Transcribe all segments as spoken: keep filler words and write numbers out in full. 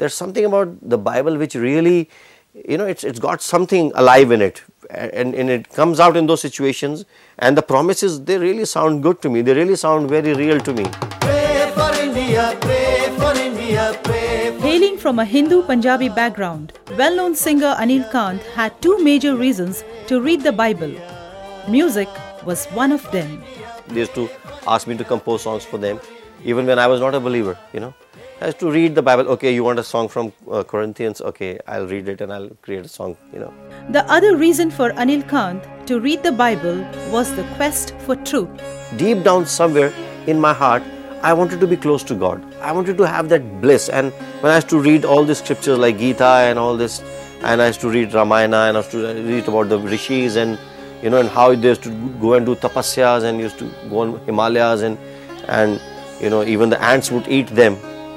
there's something about the Bible which really, you know, it's it's got something alive in it, and, and it comes out in those situations, and the promises, they really sound good to me, they really sound very real to me. Pray for India, pray for India, pray for Hailing from a Hindu Punjabi background, well-known singer Anil Kant had two major reasons to read the Bible. Music was one of them. They used to ask me to compose songs for them, even when I was not a believer, you know. I used to read the Bible. Okay, you want a song from uh, Corinthians? Okay, I'll read it and I'll create a song, you know. The other reason for Anil Kant to read the Bible was the quest for truth. Deep down somewhere in my heart, I wanted to be close to God. I wanted to have that bliss. And when I used to read all the scriptures like Gita and all this, and I used to read Ramayana, and I used to read about the rishis, and you know, and how they used to go and do tapasyas, and used to go on Himalayas, and and you know, even the ants would eat them.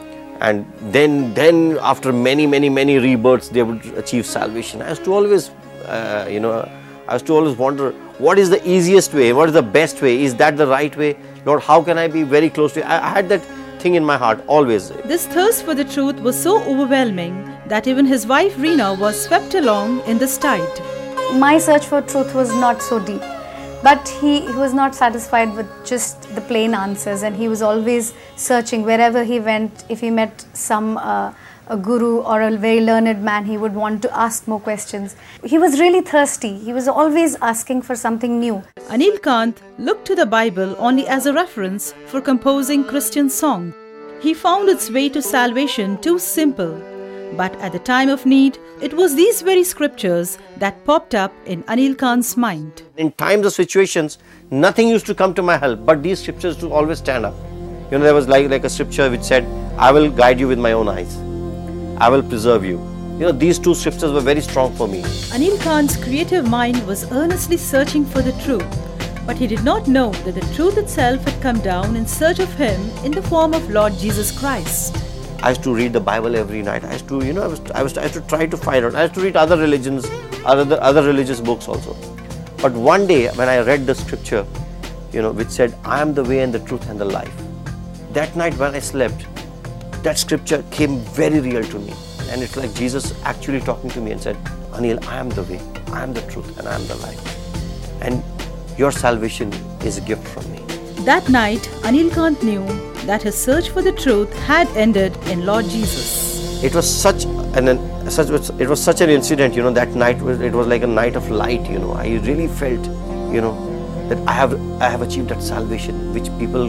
And then, then after many, many, many rebirths, they would achieve salvation. I used to always, uh, you know, I used to always wonder, what is the easiest way? What is the best way? Is that the right way? Lord, how can I be very close to you? I, I had that thing in my heart always. This thirst for the truth was so overwhelming that even his wife Reena was swept along in this tide. My search for truth was not so deep. But he, he was not satisfied with just the plain answers, and he was always searching wherever he went. If he met some uh, a guru or a very learned man, he would want to ask more questions. He was really thirsty. He was always asking for something new. Anil Kant looked to the Bible only as a reference for composing Christian songs. He found its way to salvation too simple. But at the time of need, it was these very scriptures that popped up in Anil Kant's mind. In times of situations, nothing used to come to my help, but these scriptures to always stand up. You know, there was like, like a scripture which said, I will guide you with my own eyes. I will preserve you. You know, these two scriptures were very strong for me. Anil Kant's creative mind was earnestly searching for the truth, but he did not know that the truth itself had come down in search of him in the form of Lord Jesus Christ. I used to read the Bible every night. I used to, you know, I was, I was, I used to try to find out. I used to read other religions, other other religious books also. But one day, when I read the scripture, you know, which said, "I am the way and the truth and the life," that night when I slept, that scripture came very real to me, and it's like Jesus actually talking to me and said, "Anil, I am the way, I am the truth, and I am the life, and your salvation is a gift from me." That night, Anil Kant knew that his search for the truth had ended in Lord Jesus. It was such an, an such it was such an incident, you know. That night was it was like a night of light, you know. I really felt, you know, that I have I have achieved that salvation, which people,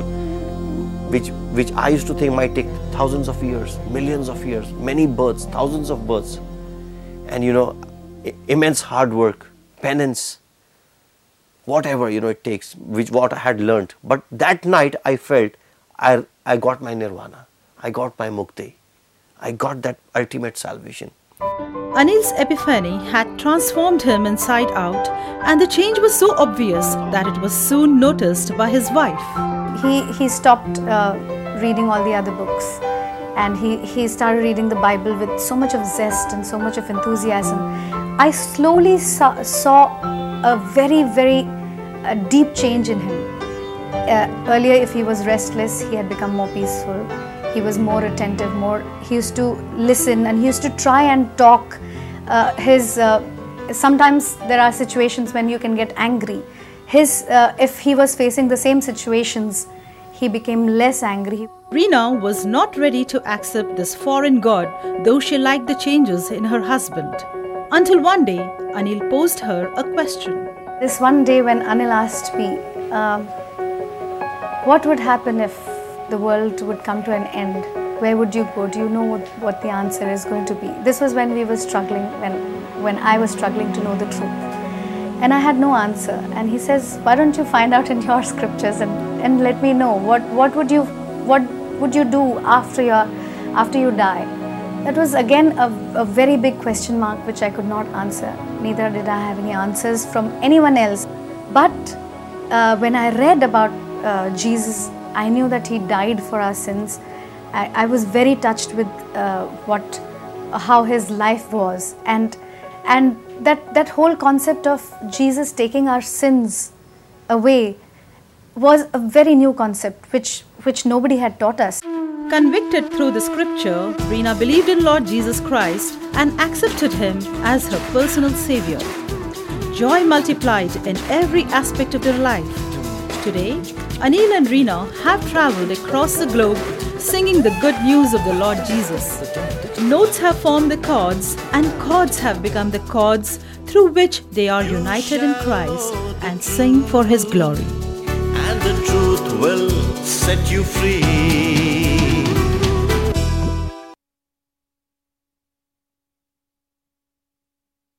which which I used to think might take thousands of years, millions of years, many births, thousands of births, and you know, immense hard work, penance, whatever, you know, it takes, which what I had learnt. But that night I felt I, I got my nirvana, I got my mukti, I got that ultimate salvation. Anil's epiphany had transformed him inside out, and the change was so obvious that it was soon noticed by his wife. He, he stopped uh, reading all the other books, and he, he started reading the Bible with so much of zest and so much of enthusiasm. I slowly saw, saw a very, very uh, deep change in him. Uh, earlier, if he was restless, he had become more peaceful. He was more attentive, more, he used to listen, and he used to try and talk. Uh, his, uh, sometimes there are situations when you can get angry. His, uh, if he was facing the same situations, he became less angry. Reena was not ready to accept this foreign god, though she liked the changes in her husband. Until one day, Anil posed her a question. This one day when Anil asked me, um, what would happen if the world would come to an end? Where would you go? Do you know what, what the answer is going to be? This was when we were struggling, when, when I was struggling to know the truth. And I had no answer. And he says, why don't you find out in your scriptures and, and let me know, what, what would you what would you do after, your, after you die? That was again a, a very big question mark which I could not answer. Neither did I have any answers from anyone else. But uh, when I read about uh, Jesus, I knew that he died for our sins. I, I was very touched with uh, what, how his life was, and and that that whole concept of Jesus taking our sins away was a very new concept, which which nobody had taught us. Convicted through the scripture, Reena believed in Lord Jesus Christ and accepted Him as her personal Savior. Joy multiplied in every aspect of their life. Today, Anil and Reena have travelled across the globe singing the good news of the Lord Jesus. Notes have formed the chords, and chords have become the cords through which they are united in Christ and sing for His glory. And the truth will set you free.